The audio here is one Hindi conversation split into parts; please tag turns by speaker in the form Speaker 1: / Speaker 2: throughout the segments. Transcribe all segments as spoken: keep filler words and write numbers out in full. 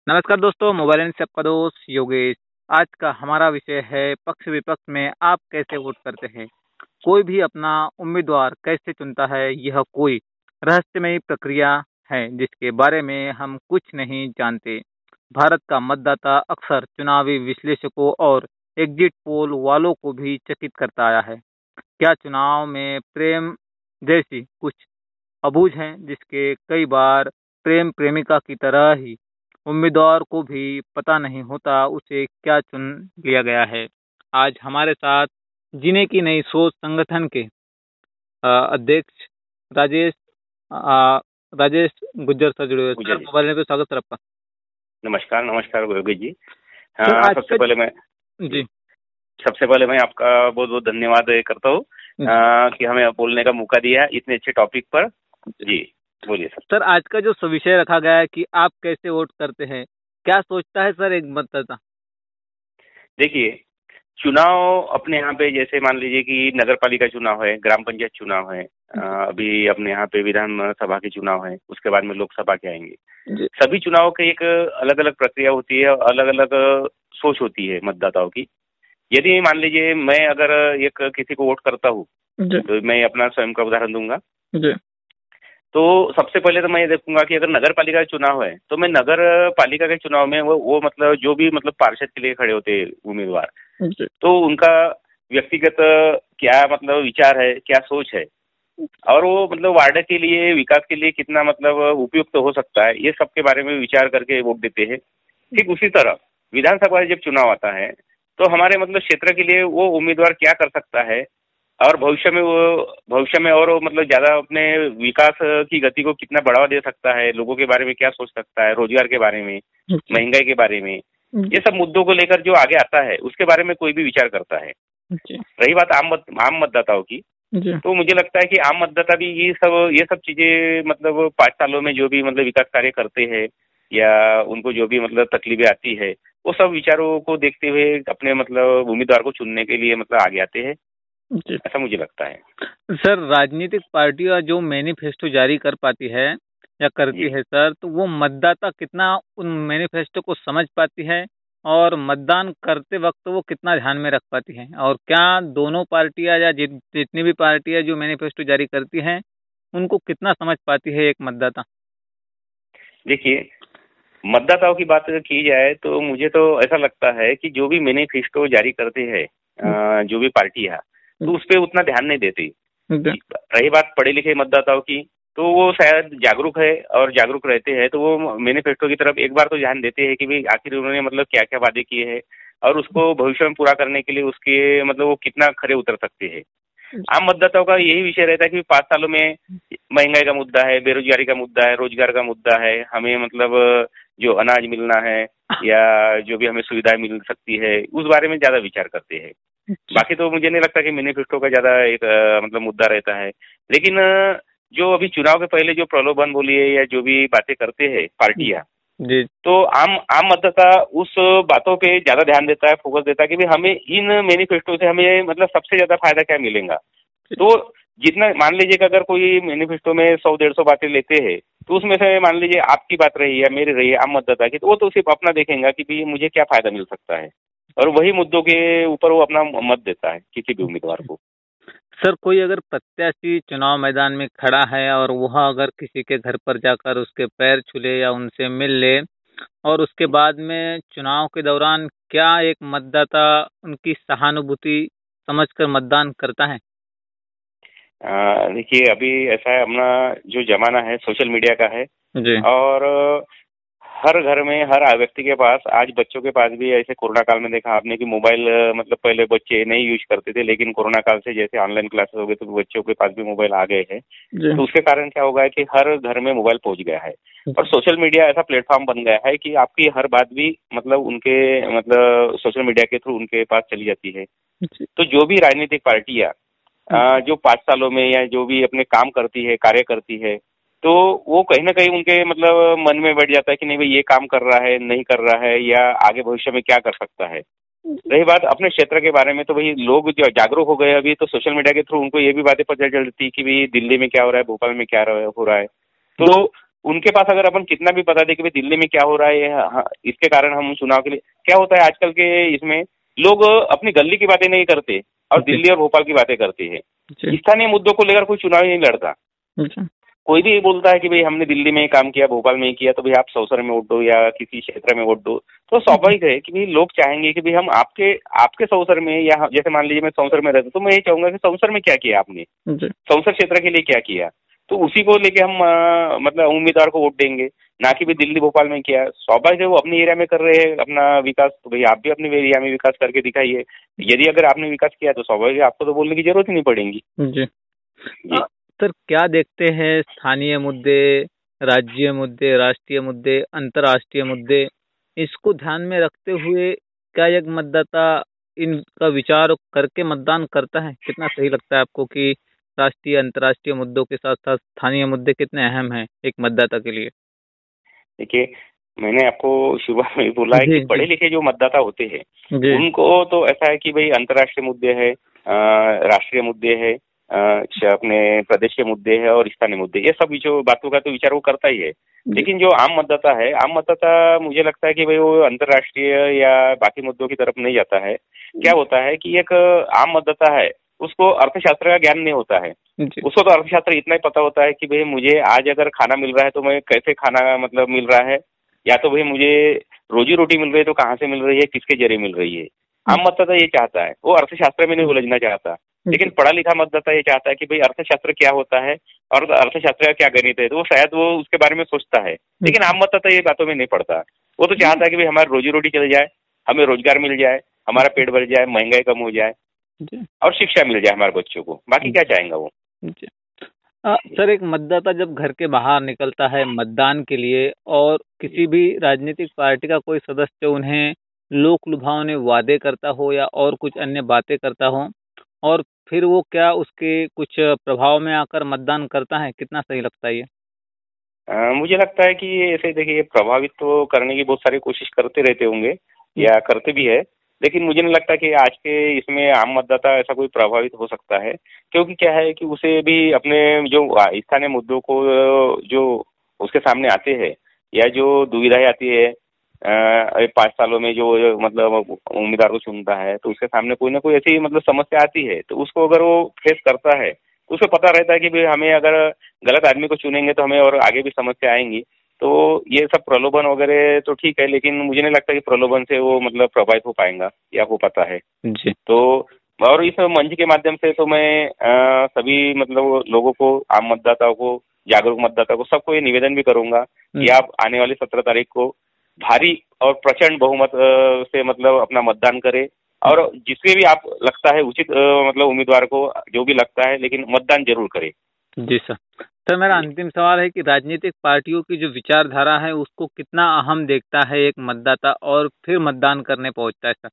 Speaker 1: नमस्कार दोस्तों, मोबाइल एंड से आपका दोस्त योगेश। आज का हमारा विषय है पक्ष विपक्ष में आप कैसे वोट करते हैं। कोई भी अपना उम्मीदवार कैसे चुनता है, यह कोई रहस्यमयी प्रक्रिया है जिसके बारे में हम कुछ नहीं जानते। भारत का मतदाता अक्सर चुनावी विश्लेषकों और एग्जिट पोल वालों को भी चकित करता आया है। क्या चुनाव में प्रेम जैसी कुछ अबूझ हैं जिसके कई बार प्रेम प्रेमिका की तरह ही उम्मीदवार को भी पता नहीं होता उसे क्या चुन लिया गया है। आज हमारे साथ जीने की नई सोच संगठन के अ, अध्यक्ष राजेश अ, राजेश गुज्जर सर जुड़े हुए हैं। सर,
Speaker 2: गुज्जर जी,
Speaker 1: मोबाइल में स्वागत सर आपका।
Speaker 2: नमस्कार नमस्कार योगेश जी।
Speaker 1: सर
Speaker 2: हाँ,
Speaker 1: आज
Speaker 2: सबसे
Speaker 1: का
Speaker 2: पहले मैं
Speaker 1: जी
Speaker 2: सबसे पहले मैं आपका बहुत बहुत धन्यवाद करता हूँ अ, कि हमें बोलने का मौका दिया है इतने अच्छे टॉपिक पर। जी बोलिए सर।
Speaker 1: सर आज का जो विषय रखा गया है कि आप कैसे वोट करते हैं, क्या सोचता है सर एक मतदाता।
Speaker 2: देखिए, चुनाव अपने यहाँ पे जैसे मान लीजिए कि नगर पालिका चुनाव है, ग्राम पंचायत चुनाव है, अ, अभी अपने यहाँ पे विधान सभा के चुनाव है, उसके बाद में लोकसभा के आएंगे।
Speaker 1: जी
Speaker 2: सभी चुनाव की एक अलग अलग प्रक्रिया होती है, अलग अलग सोच होती है मतदाताओं की। यदि मान लीजिए मैं अगर एक किसी को वोट करता हूँ,
Speaker 1: जी
Speaker 2: तो मैं अपना स्वयं का उदाहरण दूंगा।
Speaker 1: जी
Speaker 2: तो सबसे पहले तो मैं ये देखूंगा कि अगर नगर पालिका का चुनाव है तो मैं नगर पालिका के चुनाव में वो वो मतलब जो भी मतलब पार्षद के लिए खड़े होते हैं उम्मीदवार,
Speaker 1: जी
Speaker 2: तो उनका व्यक्तिगत क्या मतलब विचार है, क्या सोच है, और वो मतलब वार्ड के लिए विकास के लिए कितना मतलब उपयुक्त हो सकता है, ये सब के बारे में विचार करके वोट देते हैं। ठीक उसी तरह विधानसभा जब चुनाव आता है तो हमारे मतलब क्षेत्र के लिए वो उम्मीदवार क्या कर सकता है, और भविष्य में वो भविष्य में और वो मतलब ज्यादा अपने विकास की गति को कितना बढ़ावा दे सकता है, लोगों के बारे में क्या सोच सकता है, रोजगार के बारे में, महंगाई के बारे में, ये सब मुद्दों को लेकर जो आगे आता है उसके बारे में कोई भी विचार करता है।
Speaker 1: जी
Speaker 2: रही बात आम मत, आम मतदाताओं की,
Speaker 1: जी
Speaker 2: तो मुझे लगता है कि आम मतदाता भी ये सब ये सब चीजें मतलब पाँच सालों में जो भी मतलब विकास कार्य करते हैं या उनको जो भी मतलब तकलीफें आती है, वो सब विचारों को देखते हुए अपने मतलब उम्मीदवार को चुनने के लिए मतलब आगे आते हैं,
Speaker 1: जी
Speaker 2: ऐसा मुझे लगता है।
Speaker 1: सर, राजनीतिक पार्टियां जो मैनिफेस्टो जारी कर पाती है या करती
Speaker 2: जी
Speaker 1: है सर, तो वो मतदाता कितना उन मैनिफेस्टो को समझ पाती है और मतदान करते वक्त वो कितना ध्यान में रख पाती है, और क्या दोनों पार्टियां या जित जितनी भी पार्टियां जो मैनिफेस्टो जारी करती हैं उनको कितना समझ पाती है एक मतदाता।
Speaker 2: देखिए, मतदाताओं की बात अगर की जाए तो मुझे तो ऐसा लगता है कि जो भी मैनिफेस्टो जारी करते हैं अ, जो भी पार्टियां, तो उस पर उतना ध्यान नहीं देती।
Speaker 1: जी
Speaker 2: रही बात पढ़े लिखे मतदाताओं की, तो वो शायद जागरूक है और जागरूक रहते हैं, तो वो मैनिफेस्टो की तरफ एक बार तो ध्यान देते हैं कि भाई आखिर उन्होंने मतलब क्या क्या वादे किए हैं और उसको भविष्य में पूरा करने के लिए उसके मतलब वो कितना खरे उतर सकते हैं। आम मतदाताओं का यही विषय रहता है कि पाँच सालों में महंगाई का मुद्दा है, बेरोजगारी का मुद्दा है, रोजगार का मुद्दा है, हमें मतलब जो अनाज मिलना है या जो भी हमें सुविधाएं मिल सकती है, उस बारे में ज्यादा विचार करते हैं। बाकी तो मुझे नहीं लगता कि मैनिफेस्टो का ज्यादा एक अ, मतलब मुद्दा रहता है। लेकिन अ, जो अभी चुनाव के पहले जो प्रलोभन बोलिए या जो भी बातें करते हैं पार्टियां,
Speaker 1: जी
Speaker 2: तो आम आम मतदाता उस बातों पे ज्यादा ध्यान देता है, फोकस देता है कि भाई हमें इन मैनिफेस्टो से हमें मतलब सबसे ज्यादा फायदा क्या मिलेगा। तो जितना मान लीजिए कि अगर कोई मैनिफेस्टो में सौ डेढ़ सौ बातें लेते हैं, तो उसमें से मान लीजिए आपकी बात रही है, मेरी रही है, आम मतदाता की, तो वो तो सिर्फ अपना देखेगा कि भाई मुझे क्या फायदा मिल सकता है, और वही मुद्दों के ऊपर वो अपना मत देता है किसी भी उम्मीदवार को।
Speaker 1: सर, कोई अगर प्रत्याशी चुनाव मैदान में खड़ा है और वह अगर किसी के घर पर जाकर उसके पैर छू ले या उनसे मिल ले, और उसके बाद में चुनाव के दौरान क्या एक मतदाता उनकी सहानुभूति समझकर मतदान करता है।
Speaker 2: अ, देखिए, अभी ऐसा है, अपना जो जमाना है सोशल मीडिया का है,
Speaker 1: जी
Speaker 2: और हर घर में हर व्यक्ति के पास, आज बच्चों के पास भी, ऐसे कोरोना काल में देखा आपने कि मोबाइल अ, मतलब पहले बच्चे नहीं यूज करते थे, लेकिन कोरोना काल से जैसे ऑनलाइन क्लासेस हो गए तो बच्चों के पास भी मोबाइल आ गए हैं।
Speaker 1: जी
Speaker 2: तो उसके कारण क्या होगा है कि हर घर में मोबाइल पहुंच गया है, और सोशल मीडिया ऐसा प्लेटफॉर्म बन गया है कि आपकी हर बात भी मतलब उनके मतलब सोशल मीडिया के थ्रू उनके पास चली जाती है।
Speaker 1: जी
Speaker 2: तो जो भी राजनीतिक पार्टियां अ, जो पाँच सालों में या जो भी अपने काम करती है, कार्य करती है, तो वो कहीं न कहीं उनके मतलब मन में बैठ जाता है कि नहीं भाई ये काम कर रहा है, नहीं कर रहा है, या आगे भविष्य में क्या कर सकता है। रही बात अपने क्षेत्र के बारे में, तो भाई लोग जो जागरूक हो गए अभी, तो सोशल मीडिया के थ्रू उनको ये भी बातें पता चलती कि भाई दिल्ली में क्या हो रहा है, भोपाल में क्या हो रहा है। तो उनके पास अगर अपन कितना भी बता दें कि भाई दिल्ली में क्या हो रहा है, हाँ, इसके कारण हम चुनाव के लिए, क्या होता है आजकल के इसमें लोग अपनी गली की बातें नहीं करते और
Speaker 1: जी
Speaker 2: दिल्ली और भोपाल की बातें करते हैं।
Speaker 1: जी
Speaker 2: स्थानीय मुद्दों को लेकर कोई चुनाव ही नहीं लड़ता।
Speaker 1: अच्छा
Speaker 2: कोई भी बोलता है कि भाई हमने दिल्ली में ही काम किया, भोपाल में ही किया, तो भाई आप सौसर में वोट दो या किसी क्षेत्र में वोट दो। तो स्वाभाविक है कि भाई लोग चाहेंगे कि भाई हम आपके आपके सौसर में, या जैसे मान लीजिए मैं सौसर में रहता, तो मैं ये चाहूंगा कि सौसर में क्या किया आपने,
Speaker 1: जी
Speaker 2: सौसर क्षेत्र के लिए क्या किया, तो उसी को लेके हम अ, मतलब उम्मीदवार को वोट देंगे, ना कि भाई दिल्ली भोपाल में किया। स्वाभाविक है वो अपने एरिया में कर रहे हैं अपना विकास, तो भाई आप भी अपने एरिया में विकास करके दिखाइए। यदि अगर आपने विकास किया तो स्वाभाविक है आपको तो बोलने की जरूरत ही नहीं पड़ेगी।
Speaker 1: जी
Speaker 2: जी।
Speaker 1: अ, सर क्या देखते हैं स्थानीय मुद्दे, राज्य मुद्दे, राष्ट्रीय मुद्दे, अंतर्राष्ट्रीय मुद्दे, इसको ध्यान में रखते हुए क्या एक मतदाता इनका विचार करके मतदान करता है? कितना सही लगता है आपको कि राष्ट्रीय अंतर्राष्ट्रीय मुद्दों के साथ साथ स्थानीय मुद्दे कितने अहम हैं एक मतदाता के लिए?
Speaker 2: देखिए, मैंने आपको शुरुआत में ही बोला है कि
Speaker 1: जी जी
Speaker 2: पढ़े लिखे जो मतदाता होते हैं
Speaker 1: जी
Speaker 2: उनको तो ऐसा है कि भाई अंतर्राष्ट्रीय मुद्दे है, अ, राष्ट्रीय मुद्दे है, अ, श- अपने प्रदेश के मुद्दे है और स्थानीय मुद्दे, ये सब जो बातों का तो विचार वो करता ही है।
Speaker 1: जी
Speaker 2: लेकिन जो आम मतदाता है, आम मतदाता मुझे लगता है कि भाई वो अंतर्राष्ट्रीय या बाकी मुद्दों की तरफ नहीं जाता है। क्या होता है कि एक आम मतदाता है, उसको अर्थशास्त्र का ज्ञान नहीं होता है।
Speaker 1: जी
Speaker 2: उसको तो अर्थशास्त्र इतना ही पता होता है कि भाई मुझे आज अगर खाना मिल रहा है तो मैं कैसे खाना मतलब मिल रहा है, या तो भाई मुझे रोजी रोटी मिल रही है तो कहाँ से मिल रही है, किसके जरिए मिल रही है। आम मतदाता ये चाहता है, वो अर्थशास्त्र में नहीं उलझना चाहता। लेकिन पढ़ा लिखा मतदाता ये चाहता है कि भाई अर्थशास्त्र क्या होता है और अर्थशास्त्र का क्या गणित है, तो वो शायद वो उसके बारे में सोचता है। लेकिन आम मतदाता ये बातों में नहीं पड़ता। वो तो चाहता है कि भाई हमारी रोजी रोटी चल जाए, हमें रोजगार मिल जाए, हमारा पेट भर जाए, महंगाई कम हो जाए
Speaker 1: जी
Speaker 2: और शिक्षा मिल जाए हमारे बच्चों को। बाकी क्या चाहेंगा वो।
Speaker 1: जी अ, सर एक मतदाता जब घर के बाहर निकलता है मतदान के लिए और किसी भी राजनीतिक पार्टी का कोई सदस्य उन्हें लोक लुभावने वादे करता हो या और कुछ अन्य बातें करता हो और फिर वो क्या उसके कुछ प्रभाव में आकर मतदान करता है, कितना सही लगता है ये?
Speaker 2: अ, मुझे लगता है कि ये ऐसे देखिए प्रभावित तो करने की बहुत सारी कोशिश करते रहते होंगे या करते भी है। लेकिन मुझे नहीं लगता कि आज के इसमें आम मतदाता ऐसा कोई प्रभावित हो सकता है, क्योंकि क्या है कि उसे भी अपने जो आ, स्थानीय मुद्दों को अ, जो उसके सामने आते हैं या जो दुविधाएं आती है, अ, ये पाँच सालों में जो जो मतलब उम्मीदवार को चुनता है तो उसके सामने कोई ना कोई ऐसी मतलब समस्या आती है, तो उसको अगर वो फेस करता है तो उसे पता रहता है कि भाई हमें अगर गलत आदमी को चुनेंगे तो हमें और आगे भी समस्या आएंगी। तो ये सब प्रलोभन वगैरह तो ठीक है, लेकिन मुझे नहीं लगता कि प्रलोभन से वो मतलब प्रभावित हो पाएगा या हो पाता है।
Speaker 1: जी
Speaker 2: तो और इस मंच के माध्यम से तो मैं अ, सभी मतलब लोगों को, आम मतदाताओं को, जागरूक मतदाता को, सबको ये निवेदन भी करूंगा कि आप आने वाली सत्रह तारीख को भारी और प्रचंड बहुमत अ, से मतलब अपना मतदान करें और जिसके भी आप लगता है उचित अ, मतलब उम्मीदवार को जो भी लगता है, लेकिन मतदान जरूर करें।
Speaker 1: जी सर। सर मेरा
Speaker 2: जी।
Speaker 1: अंतिम सवाल है कि राजनीतिक पार्टियों की जो विचारधारा है उसको कितना अहम देखता है एक मतदाता और फिर मतदान करने पहुंचता है सर?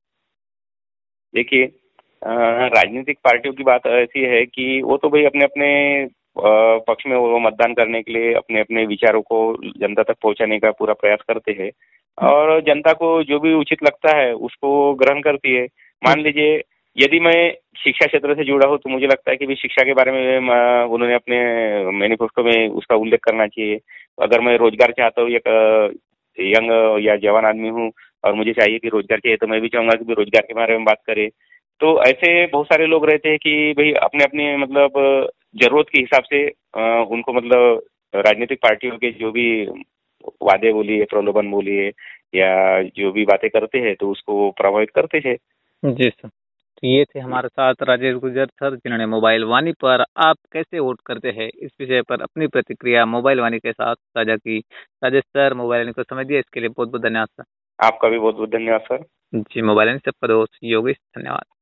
Speaker 2: देखिए, अ, राजनीतिक पार्टियों की बात ऐसी है कि वो तो भाई अपने अपने अ, पक्ष में वो मतदान करने के लिए अपने अपने विचारों को जनता तक पहुंचाने का पूरा प्रयास करते हैं और जनता को जो भी उचित लगता है उसको ग्रहण करती है। मान लीजिए यदि मैं शिक्षा क्षेत्र से जुड़ा हूँ तो मुझे लगता है कि भी शिक्षा के बारे में अ, उन्होंने अपने मैनिफेस्टो में उसका उल्लेख करना चाहिए। अगर मैं रोजगार चाहता हूँ, एक यंग या जवान आदमी हूँ और मुझे चाहिए कि रोजगार चाहिए, तो मैं भी चाहूंगा कि भी रोजगार के बारे में बात करें। तो ऐसे बहुत सारे लोग रहते हैं कि भाई अपने अपने मतलब जरूरत के हिसाब से अ, उनको मतलब राजनीतिक पार्टियों के जो भी वादे बोलिए, प्रलोभन बोलिए या जो भी बातें करते हैं तो उसको प्रभावित करते हैं।
Speaker 1: जी सर। तो ये थे हमारे साथ राजेश गुर्जर सर जिन्होंने मोबाइल वाणी पर आप कैसे वोट करते हैं इस विषय पर अपनी प्रतिक्रिया मोबाइल वाणी के साथ साझा की। राजेश सर मोबाइल वाणी को समय दिया इसके लिए बहुत बहुत धन्यवाद सर।
Speaker 2: आपका भी बहुत बहुत धन्यवाद सर।
Speaker 1: जी मोबाइल वाणी से आपका दोस्त योगेश, धन्यवाद।